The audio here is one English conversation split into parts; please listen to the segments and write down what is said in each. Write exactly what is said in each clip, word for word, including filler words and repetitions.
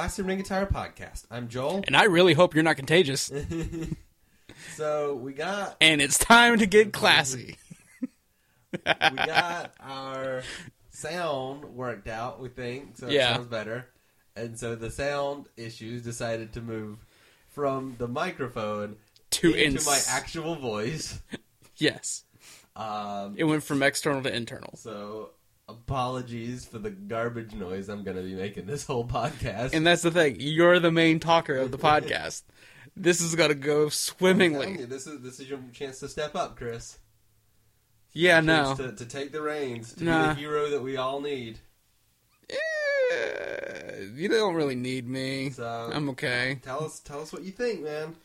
Classy Ring Attire Podcast. I'm Joel. And I really hope you're not contagious. So, we got... And it's time to get classy. We got our sound worked out, we think, so it Yeah. sounds better. And so the sound issues decided to move from the microphone To into ins- my actual voice. Yes. Um, It went from external to internal. so, apologies for the garbage noise I'm going to be making this whole podcast. And that's the thing. You're the main talker of the podcast. This is going to go I'm telling swimmingly. you, this is this is your chance to step up, Chris. Yeah, Chance no. To, to take the reins, to Nah. be the hero that we all need. Eh, you don't really need me. So, I'm okay. Tell us, tell us what you think, man.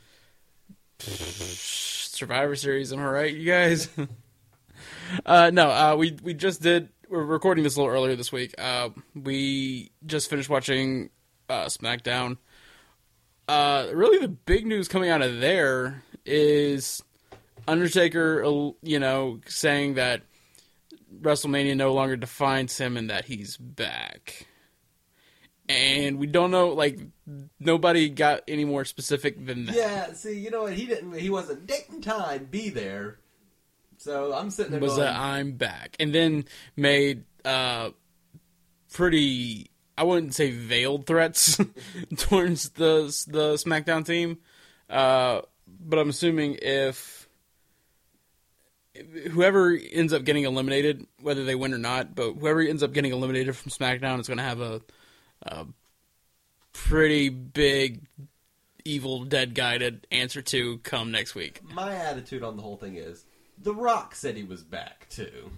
Survivor Series, am I right, you guys? uh, no, uh, we we just did. We're recording this a little earlier this week. Uh, we just finished watching uh, SmackDown. Uh, really, the big news coming out of there is Undertaker, uh, you know, saying that WrestleMania no longer defines him and that he's back. And we don't know, like, nobody got any more specific than that. Yeah, see, you know what? He didn't. He wasn't date and time be there. So I'm sitting there Was going, that I'm back, and then made uh pretty, I wouldn't say veiled threats towards the the SmackDown team, uh, but I'm assuming if whoever ends up getting eliminated, whether they win or not, but whoever ends up getting eliminated from SmackDown is going to have a, a pretty big evil dead guy to answer to come next week. my attitude on the whole thing is, The Rock said he was back too.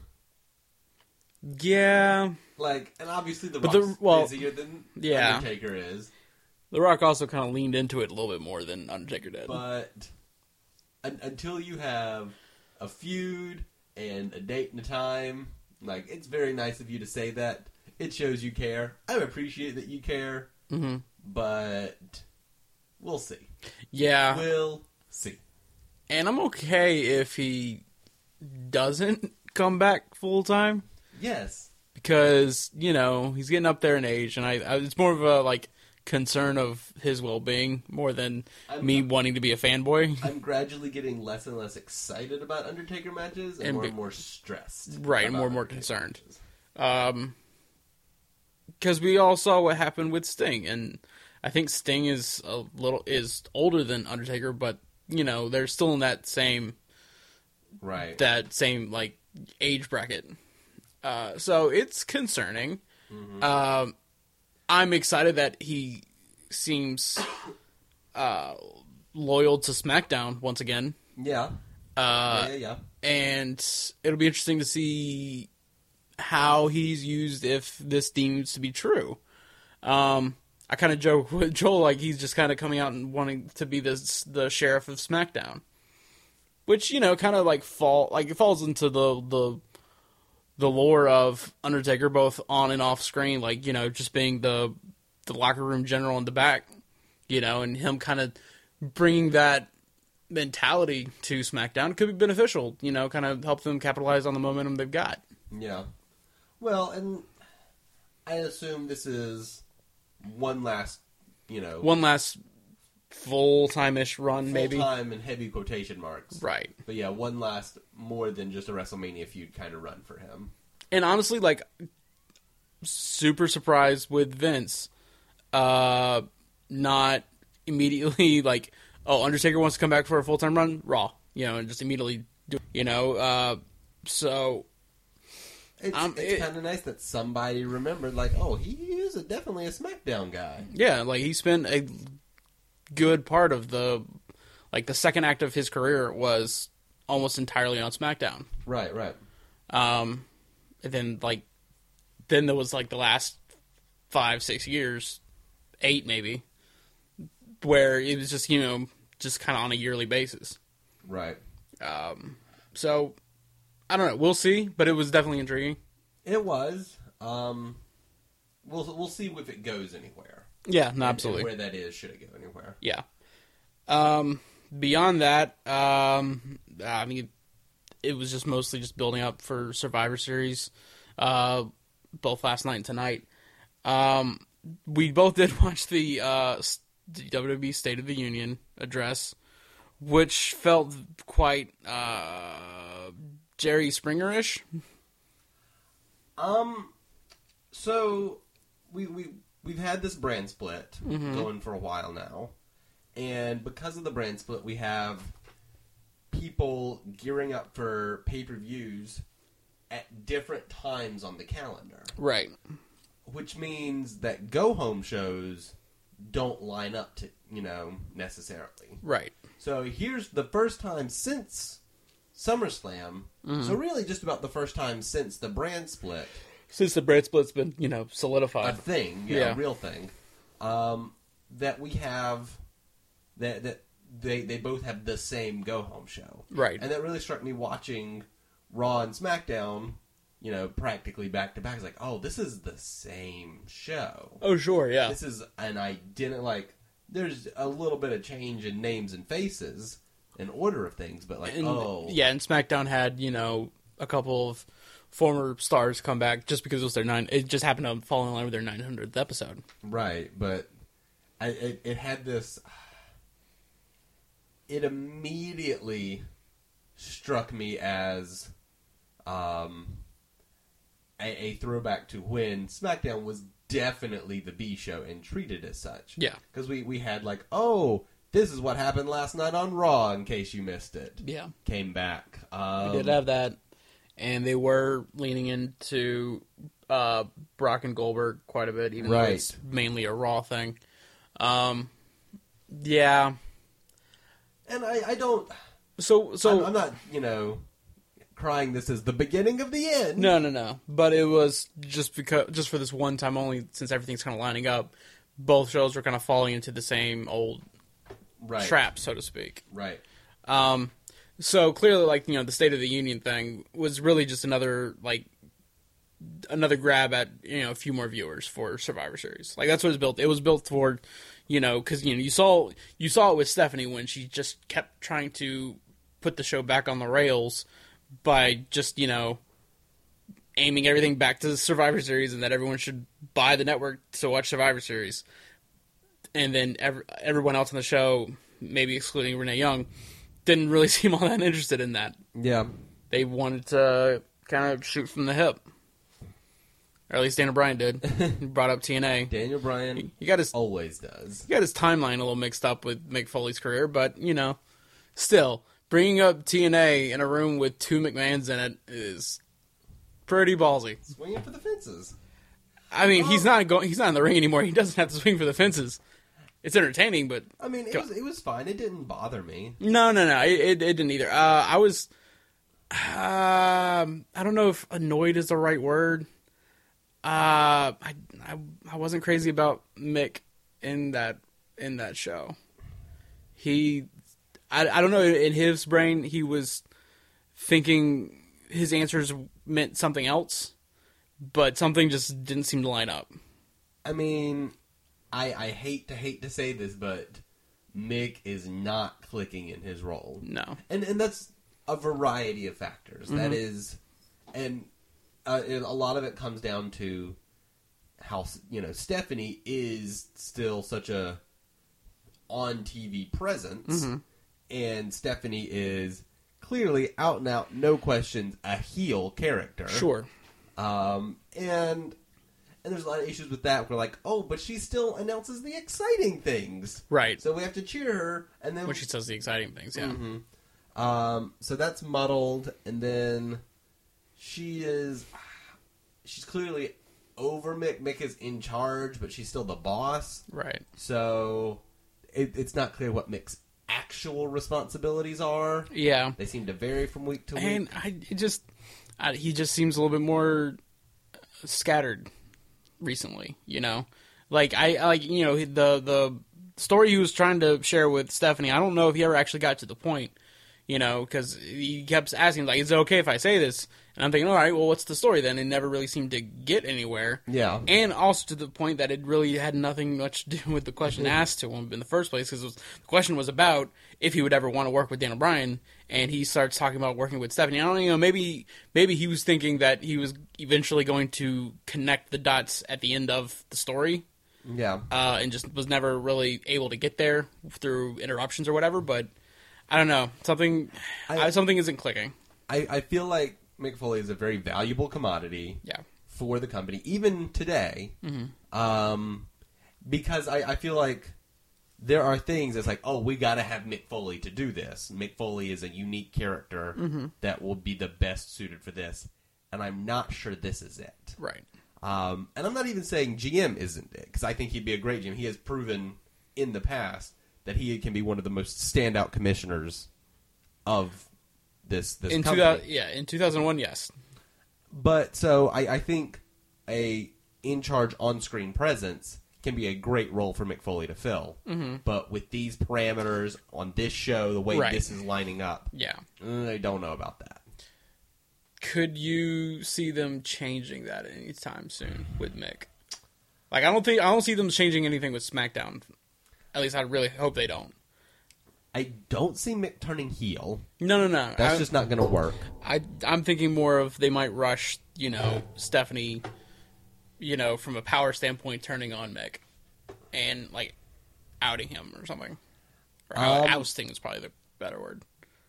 Yeah. Like, and obviously The But Rock's the- well, busier than yeah. Undertaker is, The Rock also kind of leaned into it a little bit more than Undertaker did. but un- until you have a feud and a date and a time, like, it's very nice of you to say that. It shows you care. I appreciate that you care, hmm but we'll see. Yeah. We'll see. And I'm okay if he doesn't come back full time. Yes. Because, you know, he's getting up there in age, and I, I it's more of a, like, concern of his well-being more than I'm, me wanting to be a fanboy. I'm gradually getting less and less excited about Undertaker matches and, And more be- and more stressed. Right, and about more and more Undertaker concerned. matches. Um, because we all saw what happened with Sting, and I think Sting is a little, is older than Undertaker, but, you know, they're still in that same, Right. that same, like, age bracket. Uh, so it's concerning. Mm-hmm. Um, I'm excited that he seems uh, loyal to SmackDown once again. Yeah. Uh, yeah, yeah, yeah. and it'll be interesting to see how he's used if this deems to be true. Um, I kind of joke with Joel, like he's just kind of coming out and wanting to be the the sheriff of SmackDown, which, you know, kind of like fall like it falls into the the the lore of Undertaker, both on and off screen, like, you know, just being the the locker room general in the back, you know, and him kind of bringing that mentality to SmackDown could be beneficial, you know, kind of help them capitalize on the momentum they've got. Yeah. Well, and I assume this is one last, you know, One last full-time-ish run, maybe. full-time and heavy quotation marks. Right. But yeah, one last more than just a WrestleMania feud kind of run for him. And honestly, like, super surprised with Vince uh, not immediately, like, oh, Undertaker wants to come back for a full-time run? Raw. You know, and just immediately do it. You know, uh, so... It's, Um, it's it- kind of nice that somebody remembered, like, oh, he is a, definitely a SmackDown guy. Yeah, like, he spent a good part of the... Like, the second act of his career was almost entirely on SmackDown. Right, right. Um, and then, like, then there was, like, the last five, six years, eight maybe, where it was just, you know, just kind of on a yearly basis. Right. Um, so, I don't know. We'll see, but it was definitely intriguing. It was. Um, we'll we'll see if it goes anywhere. Yeah, no, And- absolutely. And where that is, should it go anywhere? Yeah. Um, beyond that, um, I mean, it was just mostly just building up for Survivor Series, uh, both last night and tonight. Um, we both did watch the uh, W W E State of the Union address, which felt quite uh, Jerry Springer-ish. Um, so we we we've had this brand split Mm-hmm. going for a while now, and because of the brand split, we have people gearing up for pay-per-views at different times on the calendar, Right. which means that go-home shows don't line up to, you know, necessarily. Right. So here's the first time since SummerSlam, Mm-hmm. so really just about the first time since the brand split, Since the brand split's been, you know, a solidified. thing, yeah, Yeah. a real thing, um, that we have, that that they they both have the same go-home show. Right. And that really struck me watching Raw and SmackDown, you know, practically back-to-back. It's like, oh, this is the same show. Oh, sure, yeah. This is, and I didn't, like, there's a little bit of change in names and faces and order of things, but like, And, oh. Yeah, and SmackDown had, you know, a couple of former stars come back just because it was their nine. It just happened to fall in line with their nine hundredth episode. Right, but I, it, it had this. It immediately struck me as um, a, a throwback to when SmackDown was definitely the B show and treated as such. Yeah. Because we, we had like, oh, this is what happened last night on Raw, in case you missed it. Yeah. Came back. Um, We did have that, and they were leaning into uh, Brock and Goldberg quite a bit, even though Right. it's mainly a Raw thing. Um, yeah. And I, I don't. So, so I'm, I'm not, you know, crying this is the beginning of the end. no, no, no. But it was just because, just for this one time only, since everything's kind of lining up. Both shows were kind of falling into the same old Right. trap, so to speak. Right. Um, so clearly, like, you know, the State of the Union thing was really just another, like, another grab at, you know, a few more viewers for Survivor Series. Like, that's what it was built. It was built toward, you know, because, you know, you saw, you saw it with Stephanie when she just kept trying to put the show back on the rails by just, you know, aiming everything back to the Survivor Series and that everyone should buy the network to watch Survivor Series. And then every, everyone else on the show, maybe excluding Renee Young, didn't really seem all that interested in that. Yeah. They wanted to kind of shoot from the hip. Or at least Daniel Bryan did. He brought up T N A. Daniel Bryan He got his always does. he got his timeline a little mixed up with Mick Foley's career, but, you know, still, bringing up T N A in a room with two McMahons in it is pretty ballsy. Swinging for the fences. I mean, he's not going. He's not in the ring anymore. He doesn't have to swing for the fences. It's entertaining, but I mean, it Go- was, it was fine. It didn't bother me. no, no, no. It, it, it didn't either. Uh, I was, um, I don't know if annoyed is the right word. Uh, I, I, I wasn't crazy about Mick in that in that show. He, I, I don't know. In his brain, he was thinking his answers meant something else, but something just didn't seem to line up. I mean, I I hate to hate to say this, but Mick is not clicking in his role. No. And and that's a variety of factors. Mm-hmm. That is, and uh, it, a lot of it comes down to how, you know, Stephanie is still such a on T V presence, Mm-hmm. and Stephanie is clearly out and out, no questions, a heel character. Sure. Um, and and there's a lot of issues with that. We're like, oh, but she still announces the exciting things, Right. so we have to cheer her, and then When she says the exciting things, yeah. Mhm. Um, so that's muddled, and then she is, she's clearly over Mick. Mick is in charge, but she's still the boss. Right. So it, it's not clear what Mick's actual responsibilities are. Yeah. They seem to vary from week to And week. I it just, I, he just seems a little bit more scattered recently, you know? Like, I, I like, you know, the, the story he was trying to share with Stephanie, I don't know if he ever actually got to the point, you know, because he kept asking, like, is it okay if I say this? And I'm thinking, all right, well, what's the story then? It never really seemed to get anywhere. Yeah. And also to the point that it really had nothing much to do with the question asked to him in the first place, because the question was about if he would ever want to work with Daniel Bryan, and he starts talking about working with Stephanie. I don't know, you know, maybe maybe he was thinking that he was eventually going to connect the dots at the end of the story, Yeah. uh, and just was never really able to get there through interruptions or whatever. But I don't know, something I, I, something isn't clicking. I, I feel like Mick Foley is a very valuable commodity Yeah. for the company, even today, Mm-hmm. um, because I, I feel like there are things that's like, oh, we got to have Mick Foley to do this. Mick Foley is a unique character Mm-hmm. that will be the best suited for this, and I'm not sure this is it. Right. Um, and I'm not even saying G M isn't it, because I think he'd be a great G M. He has proven in the past that he can be one of the most standout commissioners of this this In two company. thousand, yeah, in two thousand one, yes. But so I, I think a in-charge on-screen presence can be a great role for Mick Foley to fill. Mm-hmm. But with these parameters on this show, the way Right. this is lining up, Yeah. I don't know about that. Could you see them changing that anytime soon with Mick? Like, I don't think I don't see them changing anything with SmackDown. At least I really hope they don't. I don't see Mick turning heel. No, no, no. That's I, just not going to work. I, I'm thinking more of they might rush, you know, Stephanie, you know, from a power standpoint, turning on Mick and, like, outing him or something. Or Um, ousting is probably the better word.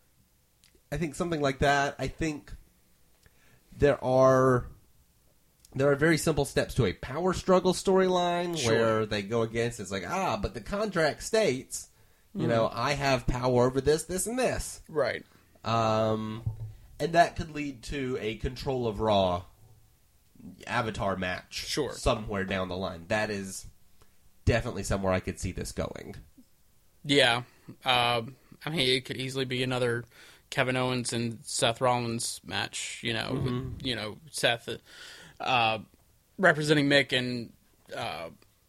I think something like that. I think there are there are very simple steps to a power struggle storyline Sure. where they go against. It's like, ah, but the contract states, you know, I have power over this, this, and this. Right. Um, and that could lead to a Control of Raw Avatar match Sure. somewhere down the line. That is definitely somewhere I could see this going. Yeah. Uh, I mean, it could easily be another Kevin Owens and Seth Rollins match, you know, Mm-hmm. with, you know, Seth uh, representing Mick and uh,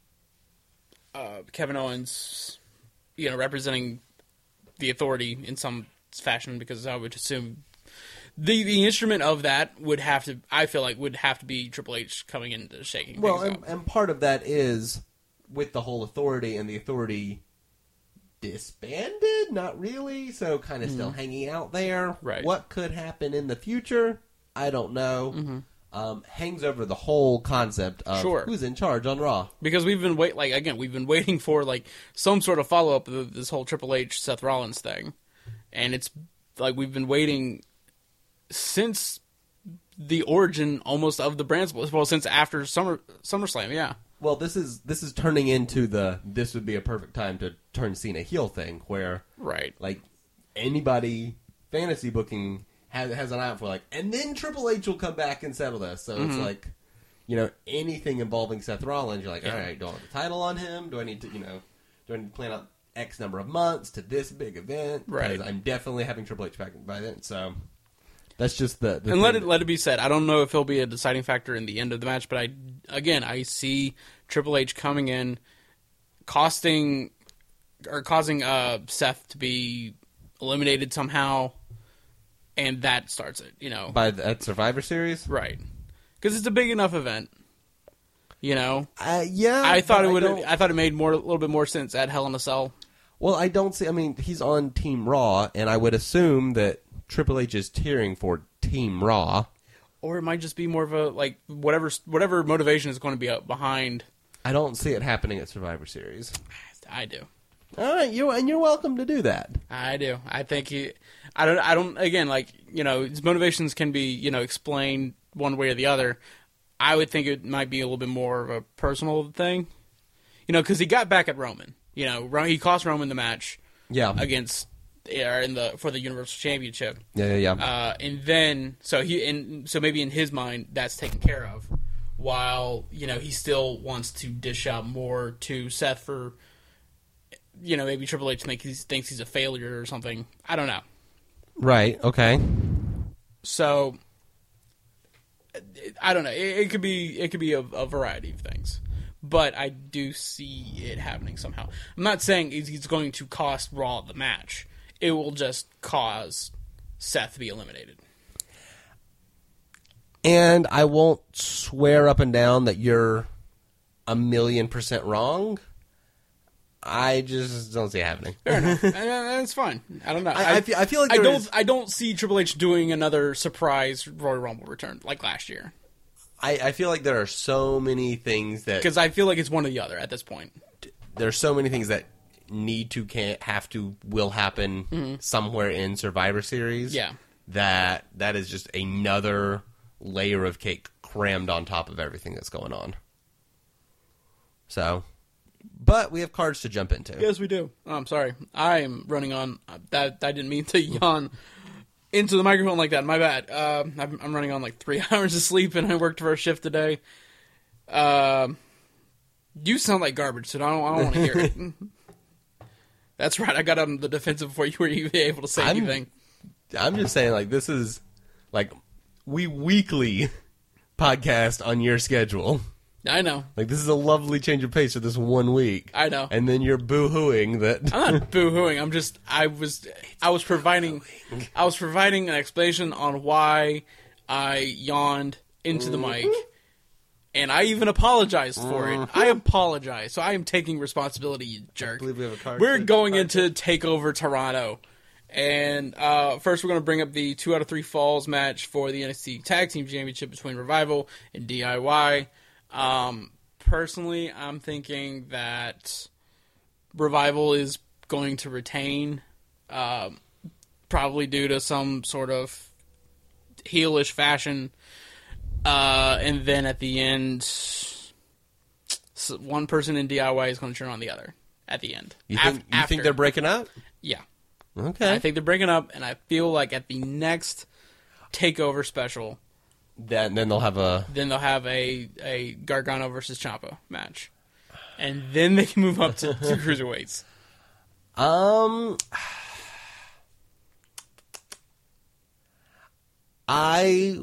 uh, Kevin Owens, you know, representing the Authority in some fashion, because I would assume the the instrument of that would have to, I feel like, would have to be Triple H coming into shaking Well, things and, up. and part of that is with the whole Authority, and the Authority disbanded, not really, so kind of still hanging out there. Right. What could happen in the future? I don't know. Um, hangs over the whole concept of Sure. who's in charge on Raw. Because we've been wait like again, we've been waiting for like some sort of follow up of this whole Triple H Seth Rollins thing, and it's like we've been waiting since the origin almost of the brand split. Well, since after Summer SummerSlam, yeah, Well, this is this is turning into the this would be a perfect time to turn Cena heel thing, where right, like anybody fantasy booking has has an eye out for like, and then Triple H will come back and settle this. So it's like, you know, anything involving Seth Rollins, you're like, all right, do I want the title on him? Do I need to, you know, do I need to plan out X number of months to this big event? Right. Because I'm definitely having Triple H back by then. So that's just the, the and let thing it let it be said, I don't know if he'll be a deciding factor in the end of the match, but I again I see Triple H coming in, costing or causing uh, Seth to be eliminated somehow. And that starts it, you know. by the, at Survivor Series. Right. Because it's a big enough event. You know? Uh, yeah, I thought but it would don't- I thought it made more a little bit more sense at Hell in a Cell. Well, I don't see. I mean, he's on Team Raw, and I would assume that Triple H is cheering for Team Raw. Or it might just be more of a like whatever whatever motivation is going to be up behind. I don't see it happening at Survivor Series. I do. All right, you and you're welcome to do that. I do. I think he I don't I don't again like, you know, his motivations can be, you know, explained one way or the other. I would think it might be a little bit more of a personal thing. You know, cuz he got back at Roman. You know, Ro- he cost Roman the match Yeah, against or in the for the Universal Championship. yeah, yeah, yeah. Uh, and then, so he, and so maybe in his mind that's taken care of, while you know he still wants to dish out more to Seth for, you know, maybe Triple H think he's, thinks he's a failure or something. I don't know. Right. Okay. So I don't know. It, it could be it could be a, a variety of things, but I do see it happening somehow. I'm not saying he's he's going to cost Raw the match. It will just cause Seth to be eliminated. And I won't swear up and down that you're a million percent wrong. I just don't see it happening. Fair enough. And, uh, that's fine. I don't know. I, I, feel, I feel like I there don't. is- I don't see Triple H doing another surprise Royal Rumble return like last year. I, I feel like there are so many things that Because I feel like it's one or the other at this point. there are so many things that need to, can't, have to, will happen mm-hmm. somewhere in Survivor Series. Yeah. That that is just another layer of cake crammed on top of everything that's going on. So, but we have cards to jump into. Yes, we do. Oh, I'm sorry. I am running on. That I didn't mean to yawn into the microphone like that. My bad. Uh, I'm, I'm running on like three hours of sleep, and I worked for a shift today. Uh, you sound like garbage, so I don't, I don't want to hear it. That's right. I got on the defensive before you were even able to say I'm, anything. I'm just saying, like, this is like we weekly podcast on your schedule. I know. Like, this is a lovely change of pace for this one week. I know. And then you're boo-hooing that. I'm not boo-hooing. I'm just, I was, I was providing, I was providing an explanation on why I yawned into the mic. And I even apologized for it. I apologize. So I am taking responsibility, you jerk. I believe we have a card. We're going into TakeOver Toronto. And uh, first we're going to bring up the two out of three falls match for the N X T Tag Team Championship between Revival and D I Y. Um, personally, I'm thinking that Revival is going to retain, um, probably due to some sort of heelish fashion. Uh, and then at the end, one person in D I Y is going to turn on the other at the end. You think, Af- you after. think they're breaking up? Yeah. Okay. I think they're breaking up, and I feel like at the next TakeOver special, Then, then they'll have a... then they'll have a, a Gargano versus Ciampa match. And then they can move up to, to cruiserweights. Um... I...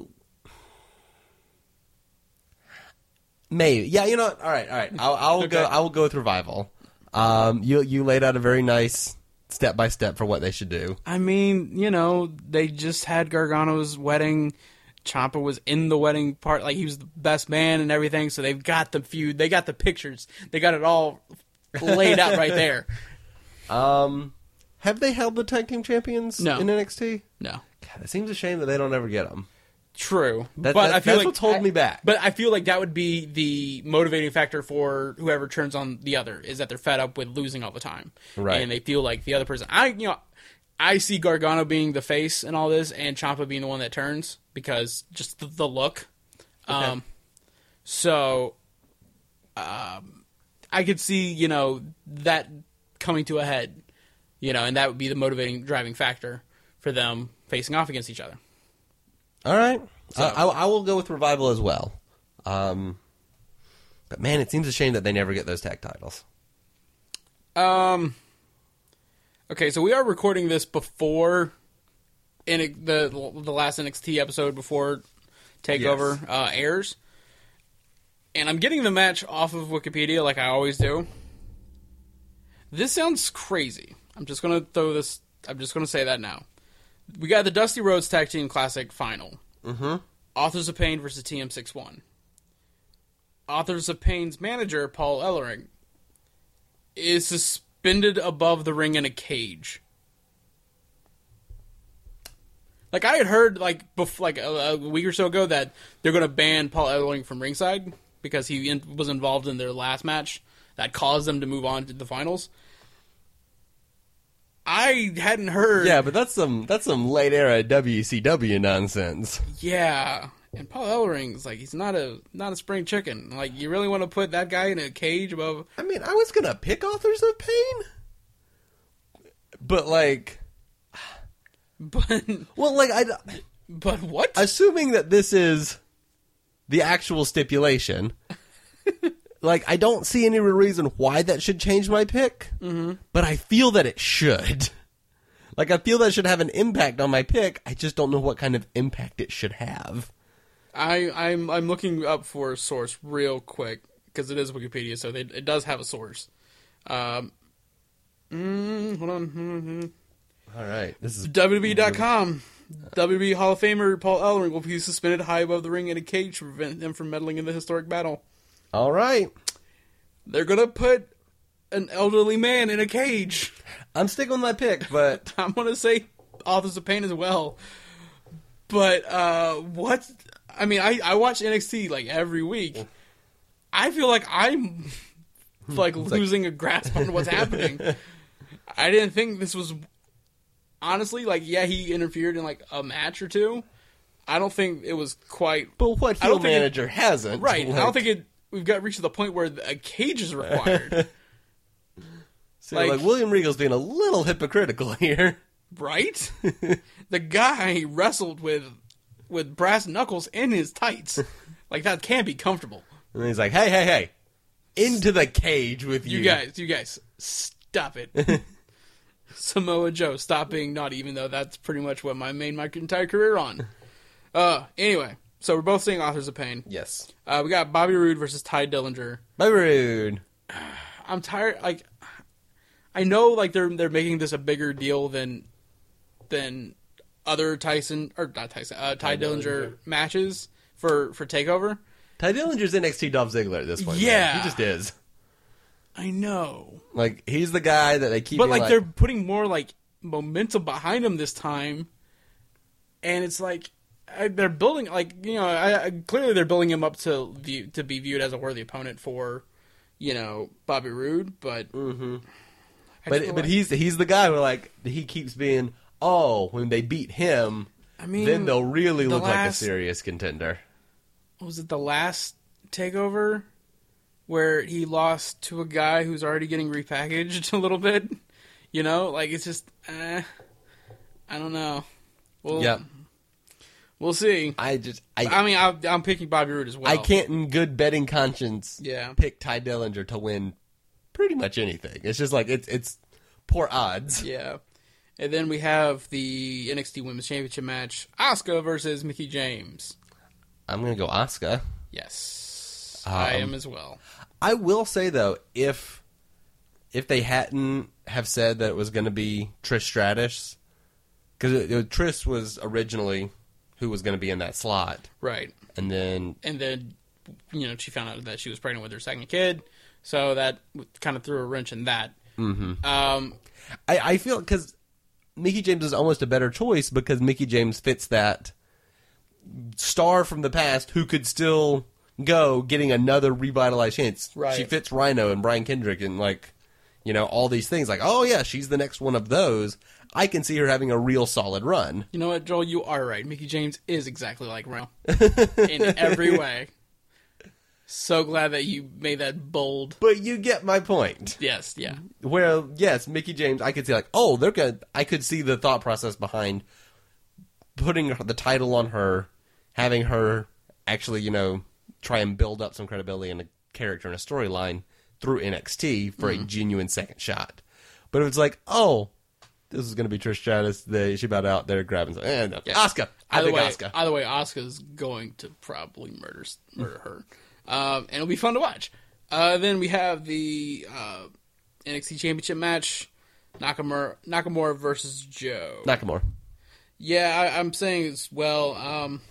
Maybe. Yeah, you know what? All right, all right. I'll, I'll Okay. go I will go with Revival. Um, you, you laid out a very nice step-by-step for what they should do. I mean, you know, they just had Gargano's wedding. Ciampa was in the wedding part, like he was the best man and everything, so they've got the feud, they got the pictures, they got it all laid out right there. Um, have they held the tag team champions No. in N X T? No. God, it seems a shame that they don't ever get them. True. That, but that, I feel that's like what's holding I, me back. But I feel like that would be the motivating factor for whoever turns on the other, is that they're fed up with losing all the time. Right. And they feel like the other person, I, you know, I see Gargano being the face and all this, and Ciampa being the one that turns, because just the, the look. Okay. Um, so, um, I could see, you know, that coming to a head, you know, and that would be the motivating driving factor for them facing off against each other. All right. So- I, I, I will go with Revival as well. Um, but, man, it seems a shame that they never get those tag titles. Um. Okay, so we are recording this before in the the last N X T episode before TakeOver Yes. uh, airs, and I'm getting the match off of Wikipedia like I always do. This sounds crazy. I'm just gonna throw this. I'm just gonna say that now. We got the Dusty Rhodes Tag Team Classic final. Mm-hmm. Authors of Pain versus T M six one. Authors of Pain's manager, Paul Ellering, is suspended above the ring in a cage. Like, I had heard, like, bef- like a, a week or so ago that they're going to ban Paul Ellering from ringside because he in- was involved in their last match that caused them to move on to the finals. I hadn't heard... Yeah, but that's some that's some late era W C W nonsense. Yeah, and Paul Ellering's like, he's not a not a spring chicken. Like, you really want to put that guy in a cage above? I mean, I was gonna pick Authors of Pain, but like, But well, like I, but what? assuming that this is the actual stipulation, like I don't see any real reason why that should change my pick. Mm-hmm. But I feel that it should. Like I feel that should have an impact on my pick. I just don't know what kind of impact it should have. I I'm I'm looking up for a source real quick because it is Wikipedia, so they, it does have a source. Um, mm, hold on. All right, this is W W E dot com. W W E Hall of Famer Paul Ellering will be suspended high above the ring in a cage to prevent him from meddling in the historic battle. all right. They're gonna put an elderly man in a cage. I'm sticking with my pick, but I'm gonna say Authors of Pain as well. But uh, what? I mean, I, I watch N X T like every week. I feel like I'm like losing like... a grasp on what's happening. I didn't think this was honestly like yeah he interfered in like a match or two. I don't think it was quite. But what heel manager it, hasn't? Right. Like... I don't think it. We've got reached to the point where a cage is required. So like, like William Regal's being a little hypocritical here, right? The guy wrestled with with brass knuckles in his tights. Like that can't be comfortable. And he's like, "Hey, hey, hey, into the cage with you, you guys, you guys, stop it." Samoa Joe, stop being naughty. Even though that's pretty much what I made my entire career on. Uh, anyway, so we're both seeing Authors of Pain. Yes. Uh, we got Bobby Roode versus Ty Dillinger. Bobby Roode. I'm tired. Like, I know, like they're they're making this a bigger deal than than other Tyson or not Tyson, uh, Ty, Ty Dillinger, Dillinger matches for for Takeover. Ty Dillinger's N X T Dolph Ziggler at this point. Yeah, man. He just is. I know. Like he's the guy that they keep. But like, like they're putting more like momentum behind him this time, and it's like. I, they're building like you know I, I, clearly they're building him up to view, to be viewed as a worthy opponent for you know Bobby Roode, but mm-hmm. but but like, he's he's the guy who like he keeps being oh when they beat him I mean then they'll really the look last, like a serious contender. Was it the last Takeover where he lost to a guy who's already getting repackaged a little bit? You know, like it's just eh, I don't know. Well, yeah. We'll see. I just, I, I mean, I, I'm picking Bobby Roode as well. I can't, in good betting conscience, yeah. pick Ty Dillinger to win pretty much anything. It's just like it's it's poor odds. Yeah, and then we have the N X T Women's Championship match: Asuka versus Mickie James. I'm gonna go Asuka. Yes, um, I am as well. I will say though, if if they hadn't have said that it was going to be Trish Stratus, because Trish was originally who was going to be in that slot. Right. And then... And then, you know, she found out that she was pregnant with her second kid, so that kind of threw a wrench in that. Mm-hmm. Um, I, I feel... Because Mickie James is almost a better choice because Mickie James fits that star from the past who could still go getting another revitalized chance. Right. She fits Rhino and Brian Kendrick and, like, you know, all these things. Like, oh, yeah, she's the next one of those. I can see her having a real solid run. You know what, Joel? You are right. Mickie James is exactly like Rhino in every way. So glad that you made that bold. But you get my point. Yes, yeah. Where, yes, Mickie James, I could see like, oh, they're gonna. I could see the thought process behind putting the title on her, having her actually, you know, try and build up some credibility in a character and a storyline through N X T for mm. a genuine second shot. But if it's like, oh, this is going to be Trish Stratus, they, she about out there grabbing something. Eh, no. yeah. Asuka. I either think way, Asuka. Either way, Asuka's going to probably murder murder her. Um, and it'll be fun to watch. Uh, then we have the uh, N X T Championship match, Nakamura, Nakamura versus Joe. Nakamura. Yeah, I, I'm saying as well. Um,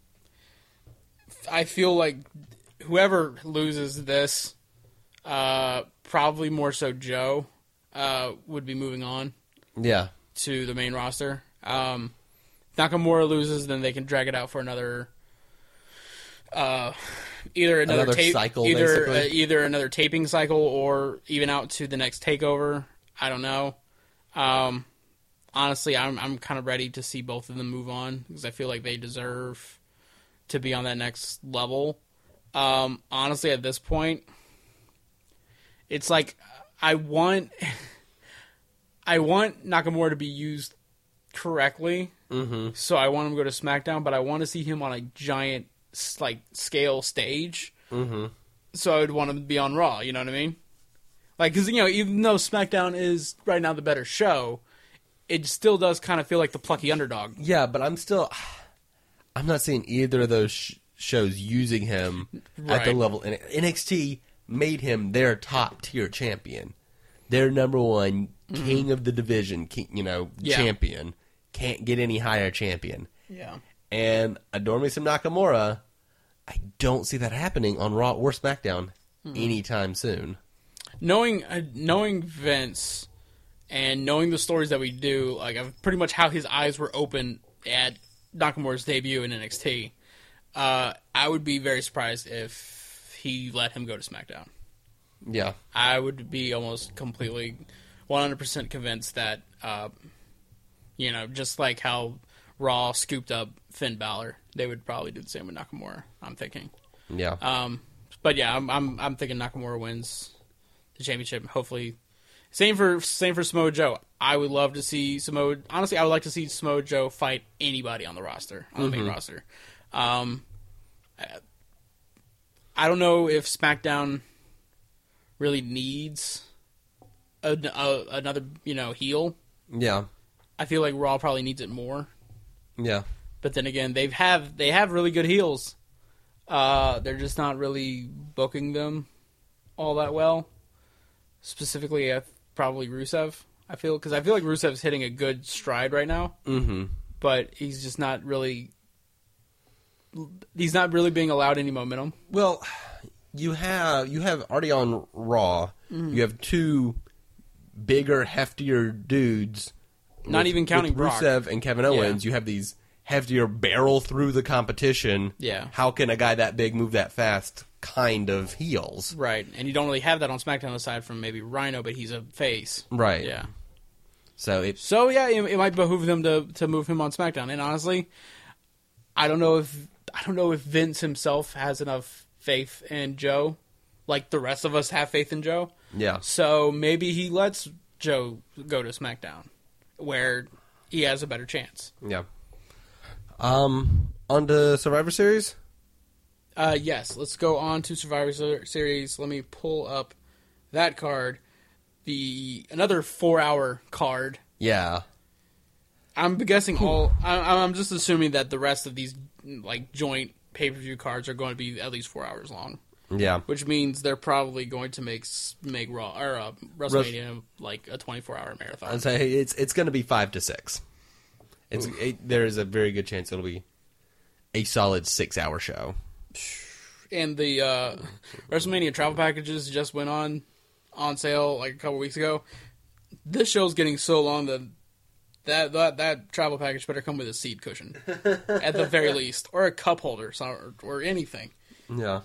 I feel like whoever loses this, uh, probably more so Joe, uh, would be moving on. Yeah. To the main roster. Um, if Nakamura loses, then they can drag it out for another, uh, either another, another tape, cycle, either uh, either another taping cycle, or even out to the next takeover. I don't know. Um, honestly, I'm I'm kind of ready to see both of them move on because I feel like they deserve to be on that next level. Um, honestly, at this point, it's like I want. I want Nakamura to be used correctly, mm-hmm. so I want him to go to SmackDown, but I want to see him on a giant, like, scale stage, mm-hmm. so I would want him to be on Raw, you know what I mean? Like, because, you know, even though SmackDown is, right now, the better show, it still does kind of feel like the plucky underdog. Yeah, but I'm still... I'm not seeing either of those sh- shows using him right. at the level... N X T made him their top-tier champion. Their number one... King mm-hmm. of the division, king, you know, yeah. champion. Can't get any higher champion. Yeah. And adore me some Nakamura, I don't see that happening on Raw or SmackDown mm-hmm. anytime soon. Knowing uh, knowing Vince and knowing the stories that we do, like I've pretty much how his eyes were open at Nakamura's debut in N X T, Uh, I would be very surprised if he let him go to SmackDown. Yeah. I would be almost completely one hundred percent convinced that, uh, you know, just like how Raw scooped up Finn Balor, they would probably do the same with Nakamura, I'm thinking. Yeah. Um, but yeah, I'm, I'm I'm thinking Nakamura wins the championship. Hopefully, same for same for Samoa Joe. I would love to see Samoa. Honestly, I would like to see Samoa Joe fight anybody on the roster, on the mm-hmm. main roster. Um, I, I don't know if SmackDown really needs a, a, another, you know, heel. Yeah. I feel like Raw probably needs it more. Yeah. But then again, they've have they have really good heels. Uh, they're just not really booking them all that well. Specifically, uh, probably Rusev. I feel because I feel like Rusev's hitting a good stride right now. Mm-hmm. But he's just not really. He's not really being allowed any momentum. Well, you have you have already on Raw. Mm-hmm. You have two bigger, heftier dudes. Not with, even counting with Rusev Brock. And Kevin Owens. Yeah. You have these heftier barrel through the competition. Yeah. How can a guy that big move that fast? Kind of heels. Right. And you don't really have that on SmackDown aside from maybe Rhino, but he's a face. Right. Yeah. So it. So yeah, it, it might behoove them to to move him on SmackDown. And honestly, I don't know if I don't know if Vince himself has enough faith in Joe, like the rest of us have faith in Joe. Yeah. So maybe he lets Joe go to SmackDown, where he has a better chance. Yeah. Um, on to Survivor Series? Uh, yes, let's go on to Survivor Series. Let me pull up that card. The another four-hour card. Yeah. I'm guessing all... I, I'm just assuming that the rest of these like joint pay-per-view cards are going to be at least four hours long. Yeah. Which means they're probably going to make make Raw or uh, WrestleMania Rus- like a twenty-four hour marathon. I'd say it's it's going to be five to six. It's it, there is a very good chance it'll be a solid six-hour show. And the uh, WrestleMania travel packages just went on on sale like a couple weeks ago. This show's getting so long that that that, that travel package better come with a seat cushion at the very least, or a cup holder, or, or anything. Yeah.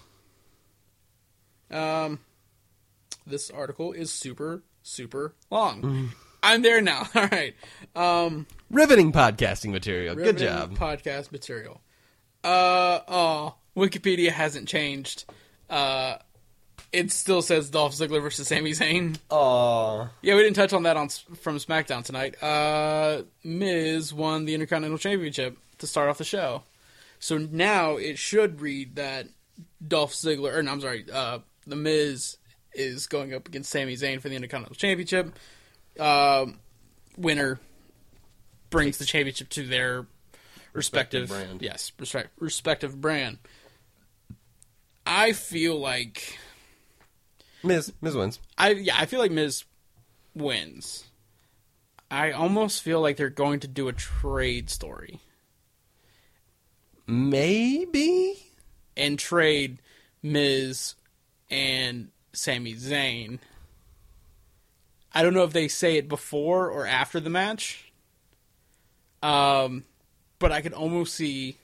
Um, this article is super super long. Mm. I'm there now. All right. Um, riveting podcasting material. Riveting Good job. Podcast material. Uh oh. Wikipedia hasn't changed. Uh, it still says Dolph Ziggler versus Sami Zayn. Aww. Yeah, we didn't touch on that on from SmackDown tonight. Uh, Miz won the Intercontinental Championship to start off the show. So now it should read that Dolph Ziggler, or no, I'm sorry, uh, the Miz is going up against Sami Zayn for the Intercontinental Championship. Um, winner brings the championship to their respective, respective brand. Yes, respect, respective brand. I feel like Miz Miz wins. I yeah, I feel like Miz wins. I almost feel like they're going to do a trade story. Maybe? And trade Miz and Sami Zayn. I don't know if they say it before or after the match. Um, but I could almost see.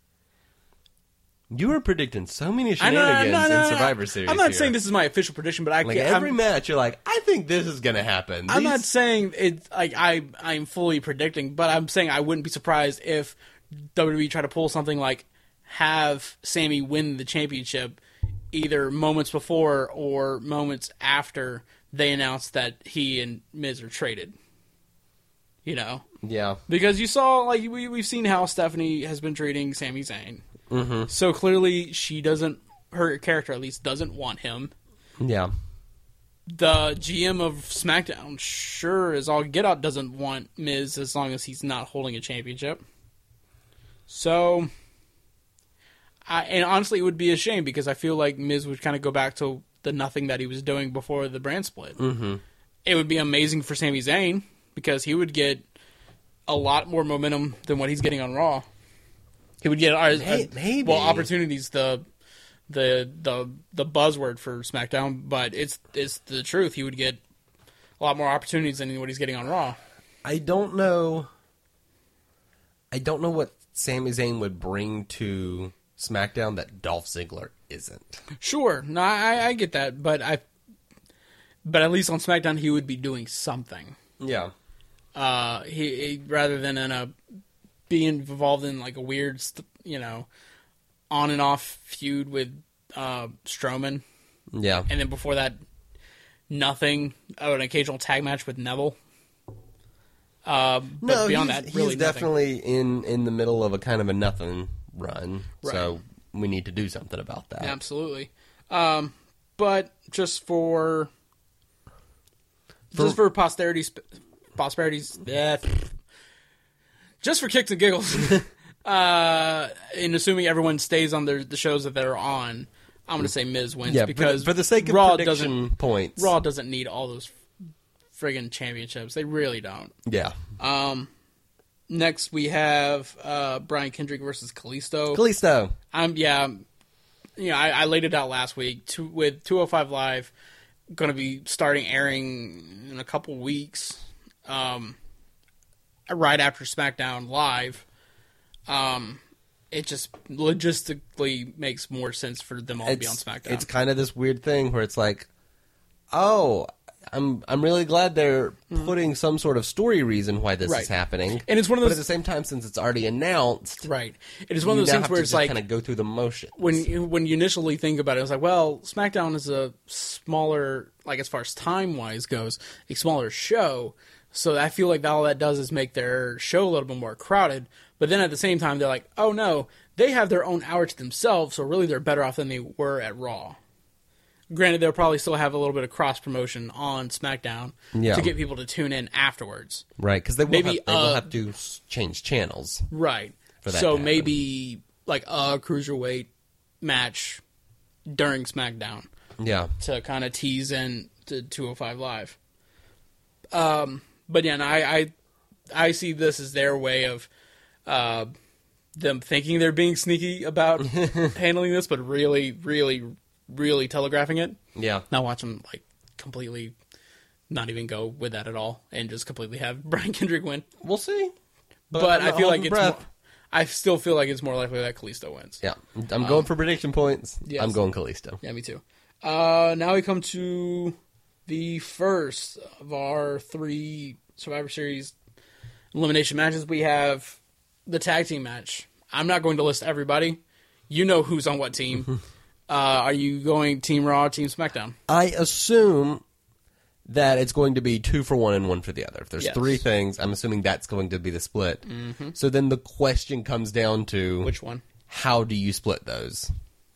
You were predicting so many shenanigans no, no, no, in Survivor Series. I'm not here. saying this is my official prediction, but I like can, every I'm, match, you're like, I think this is going to happen. I'm These... not saying it. Like I, I'm fully predicting, but I'm saying I wouldn't be surprised if W W E tried to pull something like have Sami win the championship, either moments before or moments after they announced that he and Miz are traded. You know? Yeah. Because you saw, like, we, we've seen how Stephanie has been treating Sami Zayn. Mm-hmm. So clearly she doesn't, her character at least, doesn't want him. Yeah. The G M of SmackDown, sure as all get out, doesn't want Miz as long as he's not holding a championship. So, I, and honestly, it would be a shame because I feel like Miz would kind of go back to the nothing that he was doing before the brand split. Mm-hmm. It would be amazing for Sami Zayn because he would get a lot more momentum than what he's getting on Raw. He would get uh, maybe, maybe. well opportunities. The the the the buzzword for SmackDown, but it's it's the truth. He would get a lot more opportunities than what he's getting on Raw. I don't know. I don't know what Sami Zayn would bring to SmackDown that Dolph Ziggler isn't. Sure, no, I, I get that, but I, but at least on SmackDown he would be doing something. Yeah. Uh, he, he rather than in a being involved in like a weird, you know, on and off feud with uh, Strowman. Yeah. And then before that, nothing. Oh, an occasional tag match with Neville. Uh, but no, beyond he's, that, really he's nothing. definitely in, in the middle of a kind of a nothing run. Right. So we need to do something about that. Absolutely. Um, but just for, For- just for posterity's prosperity's yeah, just for kicks and giggles, uh, and assuming everyone stays on their, the shows that they're on, I'm going to say Miz wins Yeah, because for the, for the sake of Raw prediction doesn't points. Raw doesn't need all those friggin' championships. They really don't. Yeah. Um, next we have uh, Brian Kendrick versus Kalisto. Kalisto. I'm yeah, I'm- you know, I, I laid it out last week to, with two oh five Live going to be starting airing in a couple weeks, um, right after SmackDown Live. Um, it just logistically makes more sense for them all to be on SmackDown. It's kind of this weird thing where it's like, oh, I'm I'm really glad they're putting some sort of story reason why this Right. is happening. And it's one of But those- at the same time, since it's already announced, right. It is one of those things where it's like kind of go through the motions. when you, when you initially think about it, it's like, well, SmackDown is a smaller, like as far as time wise goes, a smaller show. So I feel like all that does is make their show a little bit more crowded. But then at the same time, they're like, oh no, they have their own hour to themselves, so really they're better off than they were at Raw. Granted, they'll probably still have a little bit of cross promotion on SmackDown Yeah. to get people to tune in afterwards. Right, because they, will Maybe, have, they will uh, have to s- change channels. Right. For that so to happen. maybe like a cruiserweight match during SmackDown Yeah. to kind of tease in to two oh five Live. Um, but yeah, no, I, I I see this as their way of uh, them thinking they're being sneaky about handling this, but really, really, really telegraphing it. Yeah. Not watch them like completely not even go with that at all and just completely have Brian Kendrick win. We'll see. But, I'm I not feel like holding it's more, breath. I still feel like it's more likely that Kalisto wins. Yeah. I'm going for prediction points. yes. I'm going Kalisto. Yeah, me too. Uh, now we come to the first of our three Survivor Series elimination matches. We have the tag team match. I'm not going to list everybody. You know who's on what team. uh, are you going Team Raw, Team SmackDown? I assume that it's going to be two for one and one for the other. If there's Yes. three things, I'm assuming that's going to be the split. Mm-hmm. So then the question comes down to Which one? how do you split those?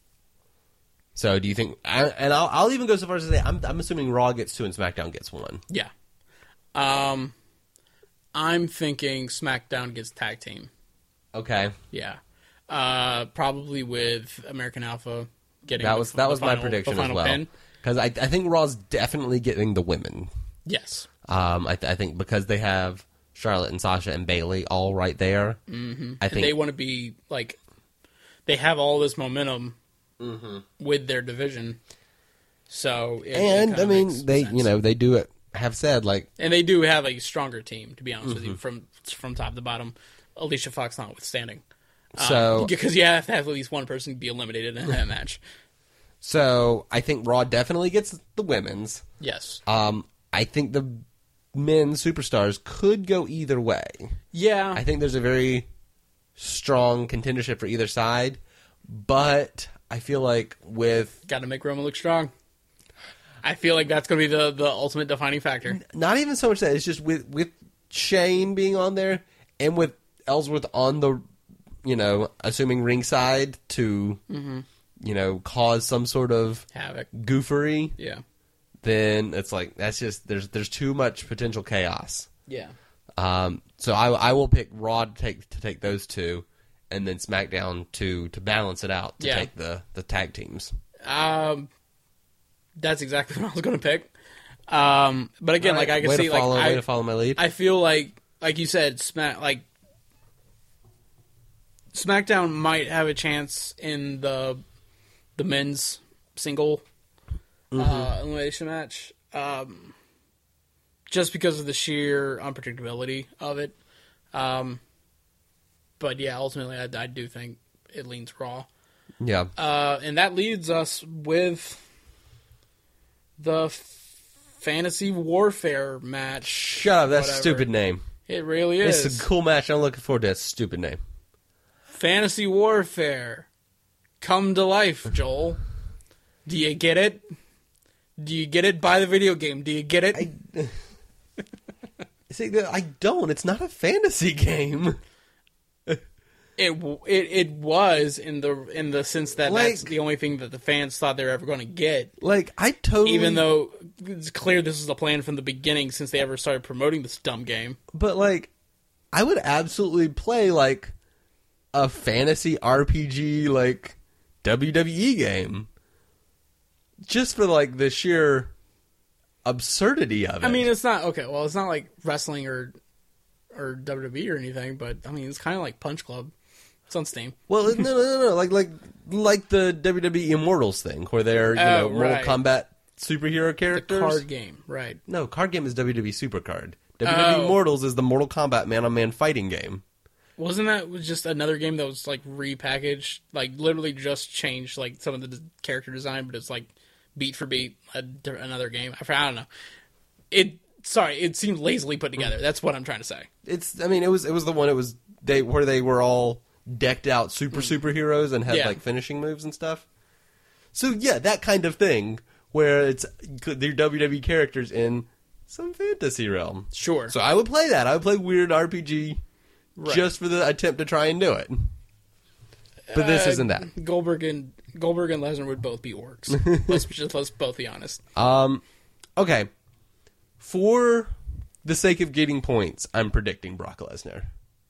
So do you think? I, and I'll, I'll even go so far as to say I'm, I'm assuming Raw gets two and SmackDown gets one. Yeah. Um, I'm thinking SmackDown gets tag team. Okay, Yeah. Uh, probably with American Alpha getting that the- was that the was final- my prediction the as final well. pin. Because I, I think Raw's definitely getting the women. Yes. Um, I, th- I think because they have Charlotte and Sasha and Bailey all right there. Mm-hmm. I And think they want to be like they have all this momentum Mm-hmm. with their division. So it, it and kinda I mean makes they sense. you know they do it have said like and they do have a stronger team, to be honest with Mm-hmm. you, from from top to bottom. Alicia Fox notwithstanding, so because you have to have at least one person be eliminated in that match. so I think Raw definitely gets the women's. Yes. Um, I think the men's superstars could go either way. Yeah. I think there's a very strong contendership for either side, but I feel like with Got to make Roman look strong. I feel like that's going to be the, the ultimate defining factor. not even so much that it's just with with Shane being on there and with Ellsworth on the, you know, assuming ringside to, Mm-hmm. you know, cause some sort of Havoc. goofery, Yeah. then it's like that's just there's there's too much potential chaos. Yeah. Um, so I I will pick Raw to take to take those two, and then SmackDown to to balance it out to Yeah. take the the tag teams. Um, that's exactly what I was going to pick. Um, but again, like I can way see, to follow, like way I, to follow my lead. I feel like, like you said, Smack, like SmackDown might have a chance in the the men's single uh, elimination match, um, just because of the sheer unpredictability of it. Um, but yeah, ultimately, I, I do think it leans Raw. Yeah. Uh, and that leads us with the f- Fantasy Warfare match. Shut up, that's whatever. a stupid name. It really is. It's a cool match. I'm looking forward to that stupid name. Fantasy Warfare. Come to life, Joel. Do you get it? Do you get it? Buy the video game. Do you get it? I, see, I don't. It's not a fantasy game. It, it it was in the in the sense that Like- that's the only thing that the fans thought they were ever going to get. Like, I totally... Even though it's clear this was the plan from the beginning since they ever started promoting this dumb game. But, like, I would absolutely play, like, a fantasy R P G, like, W W E game. Just for, like, the sheer absurdity of it. I mean, it's not okay. Well, it's not like wrestling or or W W E or anything, but I mean, it's kind of like Punch Club. It's on Steam. Well, no, no, no, no. Like, like, like the W W E Immortals thing, where they're, you know, Oh, Mortal right. Kombat superhero The characters. card game, right? No, card game is W W E Supercard. W W E Oh. Immortals is the Mortal Kombat man-on-man fighting game. Wasn't that just another game that was like repackaged, like literally just changed like some of the d- character design, but it's like beat for beat a, d- another game. I, I don't know. It sorry, it seemed lazily put together. That's what I'm trying to say. It's, I mean, it was, it was the one. It was they where they were all decked out super superheroes and had Yeah. like finishing moves and stuff. So yeah, that kind of thing where it's their W W E characters in some fantasy realm. Sure. So I would play that. I would play weird R P G Right. just for the attempt to try and do it. But this Uh, isn't that. Goldberg and Goldberg and Lesnar would both be orcs. let's just let's both be honest. Um, okay. For the sake of getting points, I'm predicting Brock Lesnar.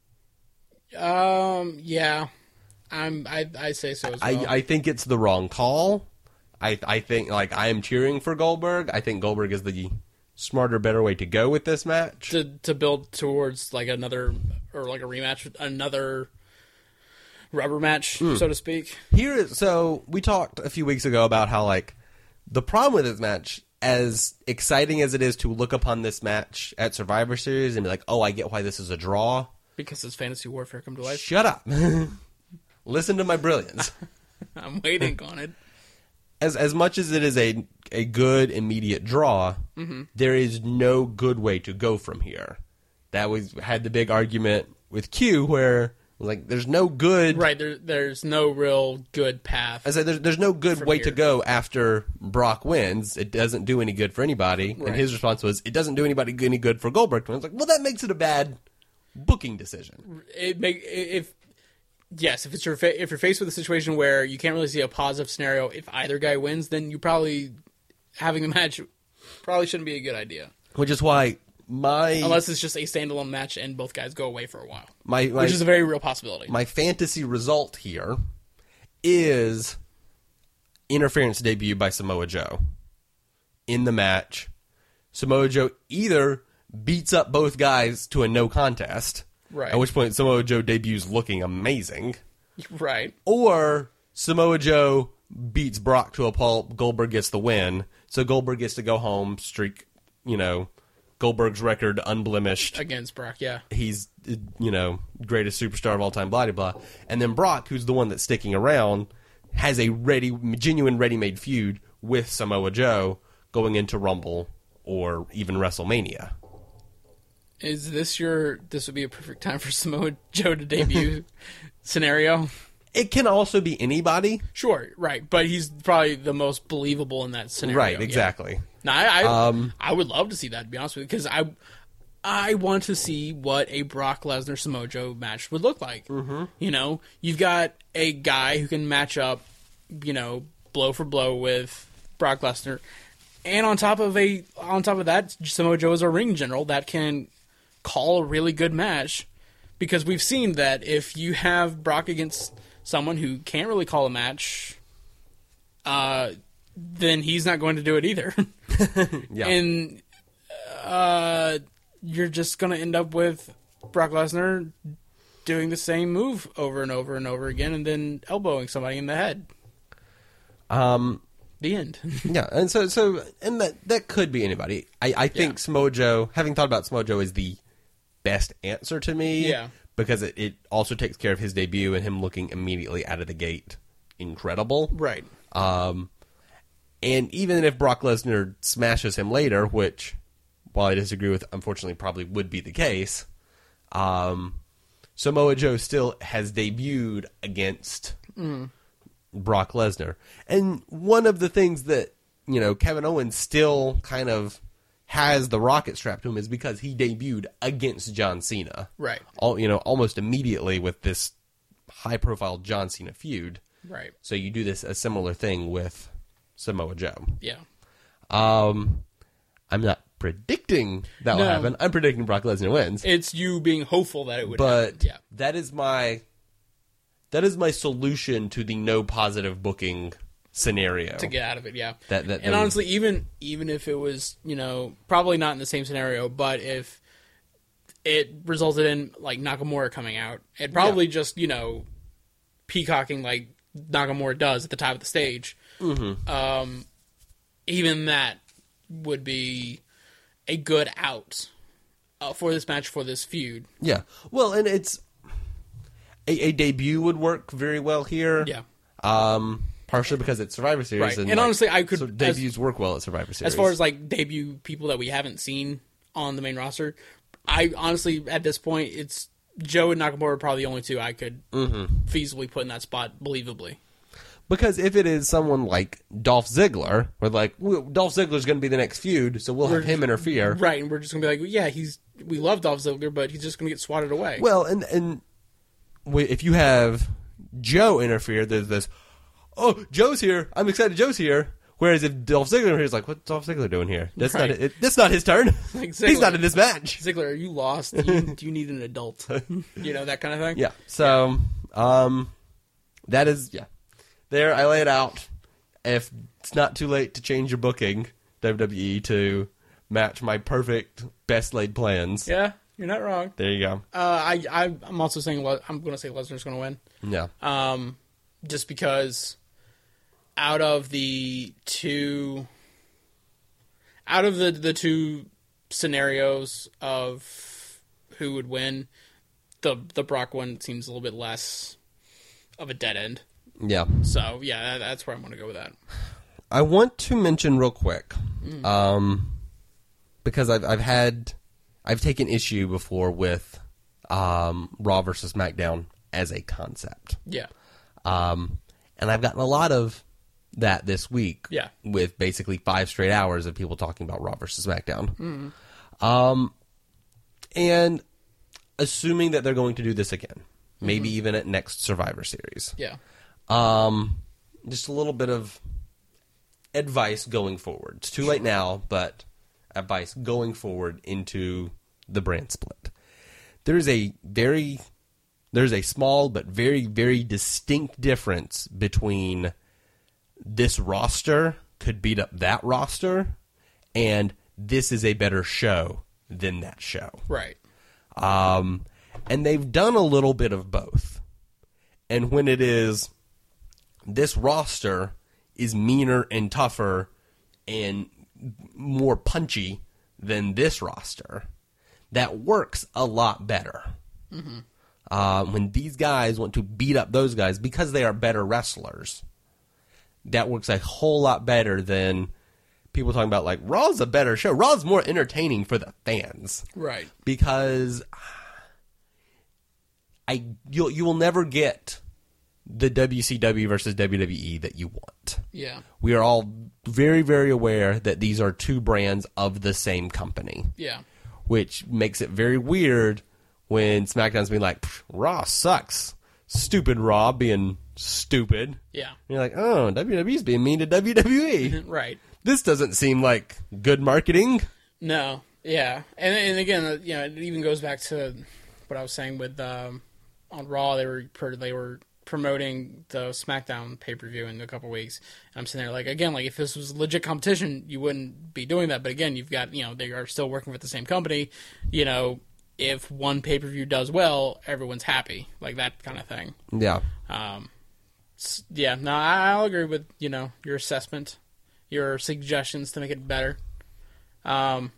Um, yeah, I'm. I I say so as well. I, I think it's the wrong call. I I think like I am cheering for Goldberg. I think Goldberg is the smarter, better way to go with this match. to to build towards like another or like a rematch, another rubber match, Hmm. so to speak. Here, is- so we talked a few weeks ago about how like the problem with this match, as exciting as it is to look upon this match at Survivor Series and be like, oh, I get why this is a draw. Because it's Fantasy Warfare come to life. Shut up. Listen to my brilliance. I'm waiting on it. As as much as it is a a good immediate draw, Mm-hmm. there is no good way to go from here. That was had the big argument with Q where like there's no good Right, there, there's no real good path. I said there's there's no good From way here. to go after Brock wins. It doesn't do any good for anybody. Right. And his response was, it doesn't do anybody any good for Goldberg. And I was like, well, that makes it a bad booking decision. It make if yes, if it's your fa- if you're faced with a situation where you can't really see a positive scenario, if either guy wins, then you probably having the match probably shouldn't be a good idea. Which is why my Unless it's just a standalone match and both guys go away for a while, my my, which is a very real possibility. my fantasy result here is interference debut by Samoa Joe in the match. Samoa Joe either beats up both guys to a no contest, Right. at which point Samoa Joe debuts looking amazing, Right. or Samoa Joe beats Brock to a pulp, Goldberg gets the win, so Goldberg gets to go home, streak, you know, Goldberg's record unblemished. Against Brock, yeah. He's, you know, greatest superstar of all time, blah, blah, blah. And then Brock, who's the one that's sticking around, has a ready, genuine ready-made feud with Samoa Joe going into Rumble or even WrestleMania. Is this your, this would be a perfect time for Samoa Joe to debut scenario? It can also be anybody. Sure, right. But he's probably the most believable in that scenario. Right, yeah. exactly. No, I, I, Um, I would love to see that, to be honest with you, because I, I want to see what a Brock Lesnar Samoa Joe match would look like. Mm-hmm. You know, you've got a guy who can match up, you know, blow for blow with Brock Lesnar, and on top of a, on top of that, Samoa Joe is a ring general that can call a really good match, because we've seen that if you have Brock against someone who can't really call a match, uh, then he's not going to do it either. Yeah. And uh, you're just going to end up with Brock Lesnar doing the same move over and over and over again and then elbowing somebody in the head. Um, The end. yeah, and so so and that that could be anybody. I, I think Yeah. Samoa Joe, having thought about Samoa Joe, is the best answer to me. Yeah. Because it, it also takes care of his debut and him looking immediately out of the gate incredible. Right. Um, and even if Brock Lesnar smashes him later, which, while I disagree with, unfortunately probably would be the case, um, Samoa Joe still has debuted against mm. Brock Lesnar. And one of the things that, you know, Kevin Owens still kind of has the rocket strapped to him is because he debuted against John Cena. Right. All, you know, almost immediately with this high-profile John Cena feud. Right. So you do this a similar thing with Samoa Joe. Yeah. Um, I'm not predicting that will No. happen. I'm predicting Brock Lesnar wins. It's you being hopeful that it would But happen. Yeah. that is my that is my solution to the no positive booking scenario. To get out of it, yeah. That, that, and that honestly, even even if it was, you know, probably not in the same scenario, but if it resulted in, like, Nakamura coming out, it probably yeah. just, you know, peacocking like Nakamura does at the top of the stage. Mm-hmm. Um, even that would be a good out uh, for this match, for this feud. Yeah. Well, and it's... A, a debut would work very well here. Yeah. Um... Partially because it's Survivor Series. Right. And, and like, honestly, I could... So debuts as, work well at Survivor Series. As far as, like, debut people that we haven't seen on the main roster, I honestly, at this point, it's Joe and Nakamura are probably the only two I could mm-hmm. feasibly put in that spot, believably. Because if it is someone like Dolph Ziggler, we're like, well, Dolph Ziggler's going to be the next feud, so we'll we're, have him interfere. Right, and we're just going to be like, yeah, he's we love Dolph Ziggler, but he's just going to get swatted away. Well, and, and if you have Joe interfere, there's this... Oh, Joe's here. I'm excited Joe's here. Whereas if Dolph Ziggler here, he's like, what's Dolph Ziggler doing here? That's right. not it, that's not his turn. Like Ziggler, he's not in this match. Ziggler, are you lost? Do you, do you need an adult? You know, that kind of thing? Yeah. So, um, that is, yeah. There, I lay it out. If it's not too late to change your booking, W W E, to match my perfect best laid plans. Yeah, you're not wrong. There you go. Uh, I, I, I'm also saying, I'm going to say Lesnar's going to win. Yeah. Um, just because... Out of the two, out of the, the two scenarios of who would win, the the Brock one seems a little bit less of a dead end. Yeah. So yeah, that, that's where I'm going to go with that. I want to mention real quick, Mm. um, because I've I've had I've taken issue before with um, Raw versus SmackDown as a concept. Yeah. Um, and I've gotten a lot of that this week. Yeah. With basically five straight hours of people talking about Raw versus SmackDown. Mm. Um, and assuming that they're going to do this again, maybe mm-hmm. even at next Survivor Series. Yeah. Um, just a little bit of advice going forward. It's too late now, but advice going forward into the brand split. There's a very, there's a small but very, very distinct difference between this roster could beat up that roster, and this is a better show than that show. Right. Um, and they've done a little bit of both. And when it is, this roster is meaner and tougher and more punchy than this roster, that works a lot better. Mm-hmm. Uh, when these guys want to beat up those guys because they are better wrestlers, that works a whole lot better than people talking about, like, Raw's a better show. Raw's more entertaining for the fans. Right. Because I you'll, you will never get the W C W versus W W E that you want. Yeah. We are all very, very aware that these are two brands of the same company. Yeah. Which makes it very weird when SmackDown's being like, Raw sucks. Stupid Raw being stupid. Yeah. And you're like, oh, W W E's being mean to W W E. Right. This doesn't seem like good marketing. No. Yeah. And and again, you know, it even goes back to what I was saying with um, on Raw. They were they were promoting the SmackDown pay per view in a couple weeks. And I'm sitting there like, again, like if this was legit competition, you wouldn't be doing that. But again, you've got, you know, they are still working with the same company. You know, if one pay per view does well, everyone's happy, like that kind of thing. Yeah. Um. Yeah. No, I'll agree with, you know, your assessment, your suggestions to make it better. Um.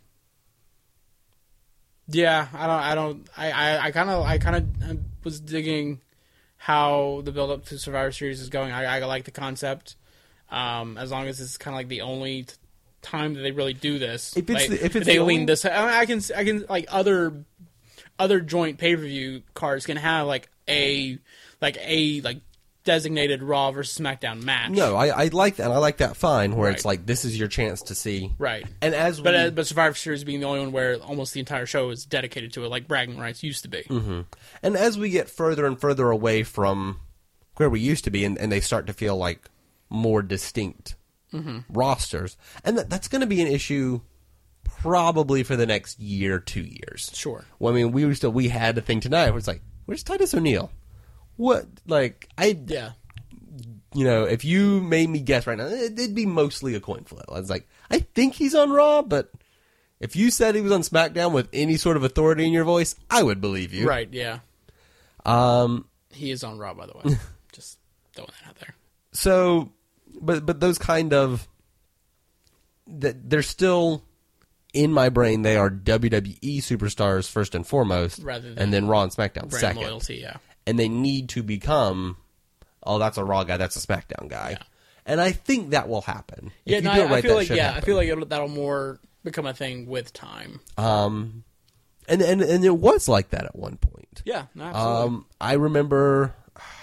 Yeah, I don't. I don't. I. I kind of. I kind of was digging how the build up to Survivor Series is going. I, I like the concept. Um, as long as it's kind of like the only t- time that they really do this. If it's like, the, if it's they the lean only... this, I, mean, I can I can like other other joint pay per view cards can have like a like a like designated Raw versus SmackDown match. No, I, I like that. And I like that fine where Right. it's like this is your chance to see. Right. And as we, But uh, but Survivor Series being the only one where almost the entire show is dedicated to it, like bragging rights used to be. Mm-hmm. And as we get further and further away from where we used to be, and, and they start to feel like more distinct mm-hmm. rosters, and that, that's going to be an issue probably for the next year, two years. Sure. Well, I mean, we were still we had a thing tonight where it's like, where's Titus O'Neil? What like I Yeah. You know, if you made me guess right now, it'd be mostly a coin flip. I was like, I think he's on Raw, but if you said he was on SmackDown with any sort of authority in your voice, I would believe you. Right. Yeah. Um. He is on Raw, by the way. Just throwing that out there. So, but but those kind of that they're still in my brain. They are W W E superstars first and foremost, Rather than and then Raw and SmackDown Brand second. loyalty, yeah. And they need to become, oh, that's a Raw guy, that's a SmackDown guy, Yeah. and I think that will happen. If Yeah, you no, do it I, right, I feel that like should yeah, happen. I feel like it'll, that'll more become a thing with time. Um, and and and it was like that at one point. Yeah, no, absolutely. Um, I remember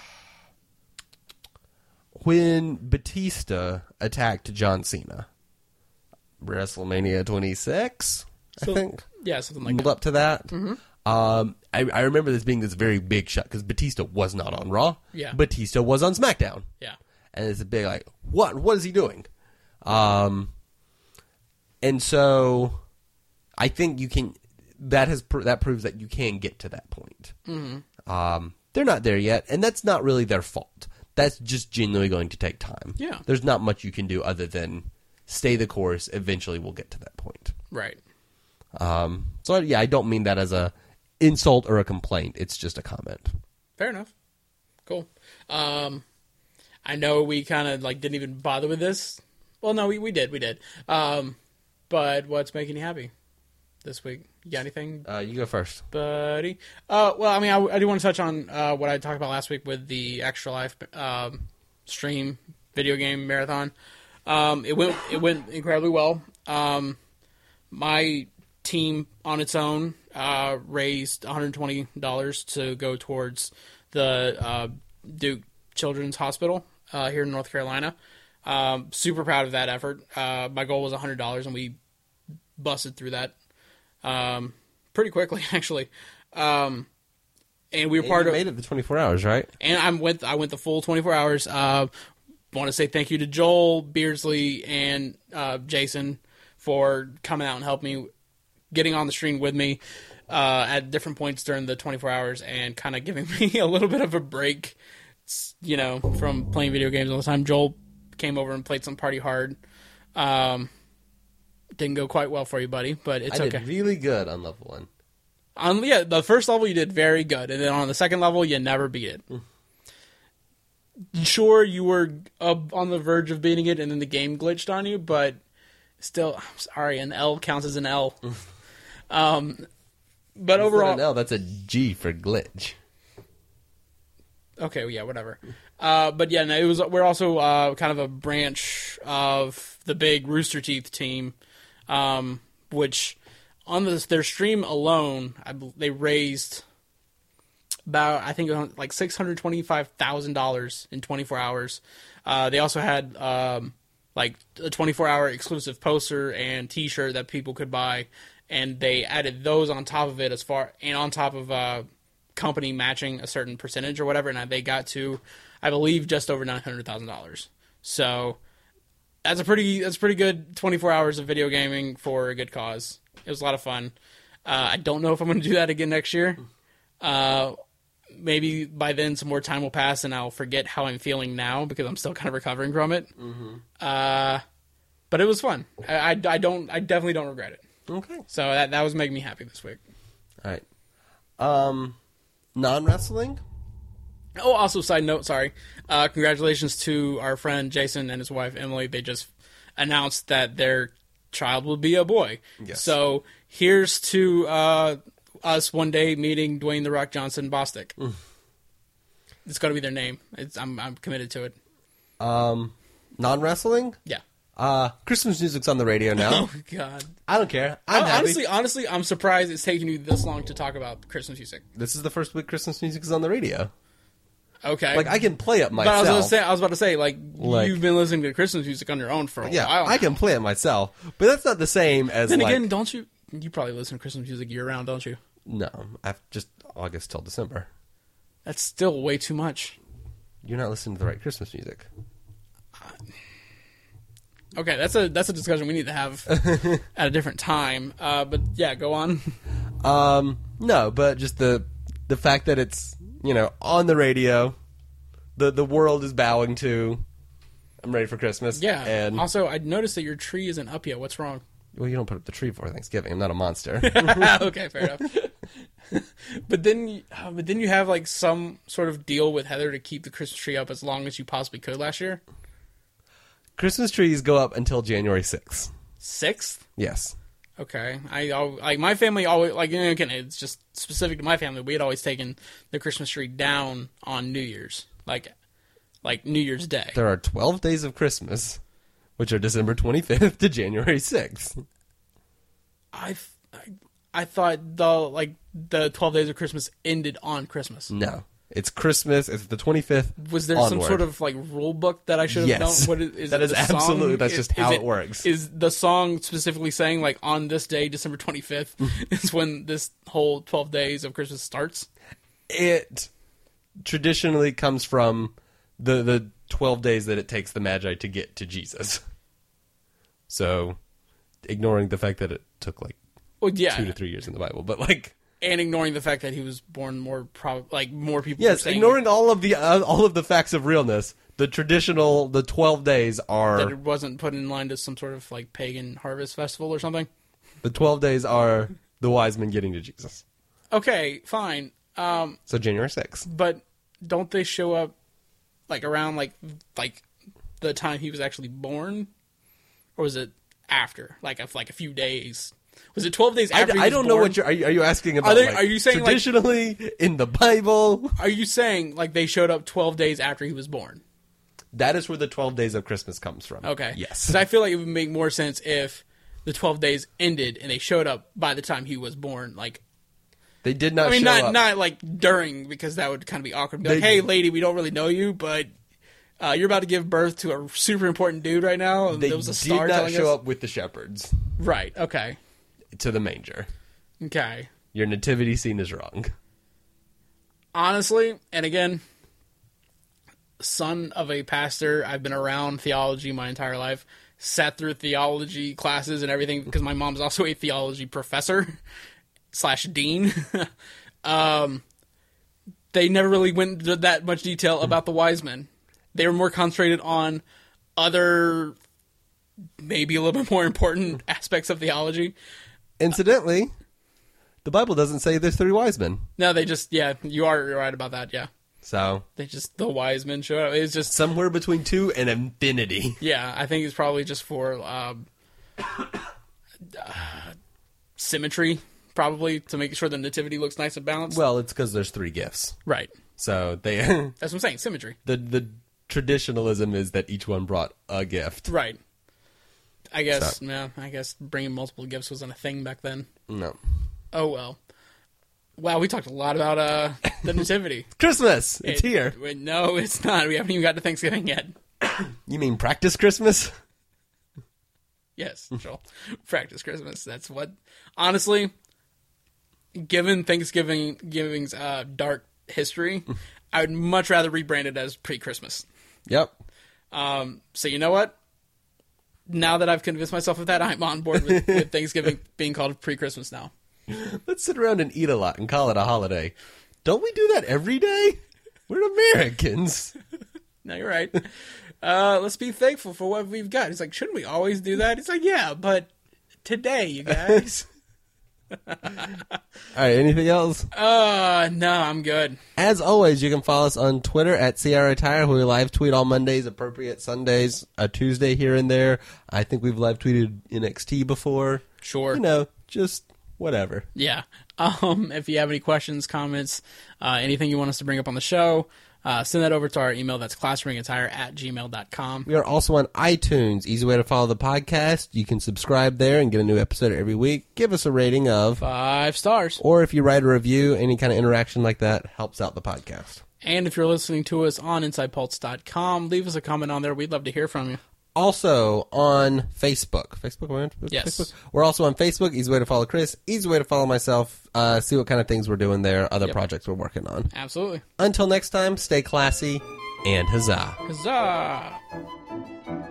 when Batista attacked John Cena, WrestleMania twenty-six, I So- think. yeah, something like Build that. up to that. Um, I, I remember this being this very big shot because Batista was not on Raw. Yeah. Batista was on SmackDown. Yeah, And it's a big like, what? What is he doing? Um, and so I think you can. That has pr- that proves that you can get to that point. Mm-hmm. Um, they're not there yet, and that's not really their fault. That's just genuinely going to take time. Yeah. There's not much you can do other than stay the course. Eventually, we'll get to that point. right. Um, so yeah, I don't mean that as a insult or a complaint. It's just a comment. Fair enough. Cool. Um, I know we kind of like didn't even bother with this. Well, no, we, we did, we did. Um, but what's making you happy this week? You got anything, Uh, you go first. buddy? Uh, well, I mean, I, I do want to touch on uh, what I talked about last week with the Extra Life um, stream video game marathon. Um, it went it went incredibly well. Um, my team on its own uh, raised one hundred twenty dollars to go towards the uh, Duke Children's Hospital uh, here in North Carolina. Um, super proud of that effort. Uh, my goal was one hundred dollars, and we busted through that um, pretty quickly, actually. Um, and we were And part you of. made it the twenty-four hours, right? And I went. I went the full twenty-four hours. Uh, want to say thank you to Joel Beardsley and uh, Jason for coming out and helping me, getting on the stream with me uh, at different points during the twenty-four hours, and kind of giving me a little bit of a break, you know, from playing video games all the time. Joel came over and played some Party Hard. Um, didn't go quite well for you, buddy, but it's I okay. did really good on level one. On yeah, the first level you did very good, and then on the second level you never beat it. Sure, you were up on the verge of beating it, and then the game glitched on you, but still, I'm sorry, an L counts as an L. um, but That's overall, not an L, that's a G for glitch. okay, well, yeah, whatever. Uh, but yeah, no, it was. We're also uh, kind of a branch of the big Rooster Teeth team, um, which on this, their stream alone, I, bel- they raised about I think like six hundred twenty-five thousand dollars in twenty-four hours. Uh, they also had um, like a twenty-four hour exclusive poster and T-shirt that people could buy, and they added those on top of it as far and on top of uh, company matching a certain percentage or whatever, and they got to, I believe, just over nine hundred thousand dollars. So that's a pretty that's pretty good twenty-four hours of video gaming for a good cause. It was a lot of fun. Uh, I don't know if I'm going to do that again next year. Uh, maybe by then some more time will pass and I'll forget how I'm feeling now because I'm still kind of recovering from it. Mm-hmm. Uh, but it was fun. I, I, I don't. I definitely don't regret it. Okay. So that that was making me happy this week. All right. Um, non-wrestling? Oh, also, side note, sorry. Uh, congratulations to our friend Jason and his wife Emily. They just announced that their child will be a boy. Yes. So here's to uh, us one day meeting Dwayne The Rock Johnson Bostic. It's got to be their name. It's I'm I'm committed to it. Um, non-wrestling? Yeah. Uh, Christmas music's on the radio now. Oh God. I don't care. I'm I- happy. honestly, honestly, I'm surprised it's taking you this long to talk about Christmas music. This is the first week Christmas music is on the radio. Okay. Like, I can play it But I was, myself. gonna say, I was about to say, like, Like- you've been listening to Christmas music on your own for a yeah, while. I can play it myself. But that's not the same as, Then like... again, don't you? You probably listen to Christmas music year round, don't you? No, I've just August till December. That's still way too much. You're not listening to the right Christmas music. Okay, that's a that's a discussion we need to have at a different time. Uh, but yeah, go on. Um, no, but just the the fact that it's, you know, on the radio, the the world is bowing to, I'm ready for Christmas. Yeah. And Also, I noticed that your tree isn't up yet. What's wrong? well, you don't put up the tree for Thanksgiving. I'm not a monster. Okay, fair enough. But then, you- uh, but then you have like some sort of deal with Heather to keep the Christmas tree up as long as you possibly could last year. Christmas trees go up until January sixth. Sixth. Yes. Okay, I al- like my family always like, you know, again, it's just specific to my family. We had always taken the Christmas tree down on New Year's, like like New Year's Day. There are twelve days of Christmas, which are December twenty-fifth to January sixth. I I, I thought the like the twelve days of Christmas ended on Christmas. No. It's Christmas. It's the twenty-fifth. Was there onward. some sort of like rule book that I should have Yes. known? What is, is That it is the song? absolutely- that's just how is it works. Is the song specifically saying like on this day, December twenty-fifth, is when this whole twelve days of Christmas starts? It traditionally comes from the the twelve days that it takes the Magi to get to Jesus. So, ignoring the fact that it took like Well, yeah, two to three years in the Bible, but like and ignoring the fact that he was born more prob like more people. yes, were saying ignoring all of the uh, all of the facts of realness, the traditional the twelve days that are it wasn't put in line to some sort of like pagan harvest festival or something. the twelve days are the wise men getting to Jesus. Okay, fine. Um, So January sixth. but don't they show up like around like like the time he was actually born, or was it after like of like a few days? Was it twelve days I, after? he I was don't know born? what you're. Are you, are you asking about? Are they- like, are you saying, like- traditionally in the Bible? Are you saying like they showed up twelve days after he was born? That is where the twelve days of Christmas comes from. Okay. Yes. Because I feel like it would make more sense if the twelve days ended and they showed up by the time he was born. Like, They did not I mean, show not up. not like during, because that would kind of be awkward. Be like, They- hey, lady, we don't really know you, but uh, you're about to give birth to a super important dude right now. And They there was a did star not telling show us. up with the shepherds Right. Okay. to the manger. Okay. Your nativity scene is wrong. Honestly, and again, son of a pastor, I've been around theology my entire life, sat through theology classes and everything because my mom's also a theology professor slash dean. um, they never really went into that much detail about the wise men. They were more concentrated on other, maybe a little bit more important aspects of theology. Incidentally, the Bible doesn't say there's three wise men. No, they just, yeah, you are you're right about that, yeah. So, They just, the wise men showed up. It's just, somewhere between two and infinity. yeah, I think it's probably just for um, uh, symmetry, probably, to make sure the nativity looks nice and balanced. Well, it's because there's three gifts. Right. So, they That's what I'm saying, symmetry. the the traditionalism is that each one brought a gift. Right. I guess, So- yeah, I guess bringing multiple gifts wasn't a thing back then. No. Oh, well. Wow, we talked a lot about uh, the nativity. Christmas! It's It- here. wait, no, it's not. We haven't even got to Thanksgiving yet. You mean practice Christmas? Yes, Joel. Practice Christmas. That's what. Honestly, given Thanksgiving giving's uh, dark history, I would much rather rebrand it as pre-Christmas. Yep. Um, so you know what? Now that I've convinced myself of that, I'm on board with, with Thanksgiving being called pre-Christmas now. Let's sit around and eat a lot and call it a holiday. Don't we do that every day? We're Americans. No, you're right. Uh, let's be thankful for what we've got. He's like, shouldn't we always do that? It's like, yeah, but today, you guys. All right, anything else? uh, no, I'm good. As always, you can follow us on Twitter at Sierra Tire, where we live tweet all Mondays, appropriate Sundays, a Tuesday here and there. I think we've live tweeted N X T before. Sure. You know, just whatever. Yeah. Um, if you have any questions, comments, uh, anything you want us to bring up on the show, uh, send that over to our email. That's classringattire at gmail dot com. We are also on iTunes. Easy way to follow the podcast. You can subscribe there and get a new episode every week. Give us a rating of Five stars. Or if you write a review, any kind of interaction like that helps out the podcast. And if you're listening to us on inside pulse dot com, leave us a comment on there. We'd love to hear from you. Also on Facebook. Facebook? We're on Yes. Facebook? We're also on Facebook. Easy way to follow Chris. Easy way to follow myself. Uh, see what kind of things we're doing there. Other Yep. projects we're working on. Absolutely. Until next time, stay classy and huzzah. Huzzah!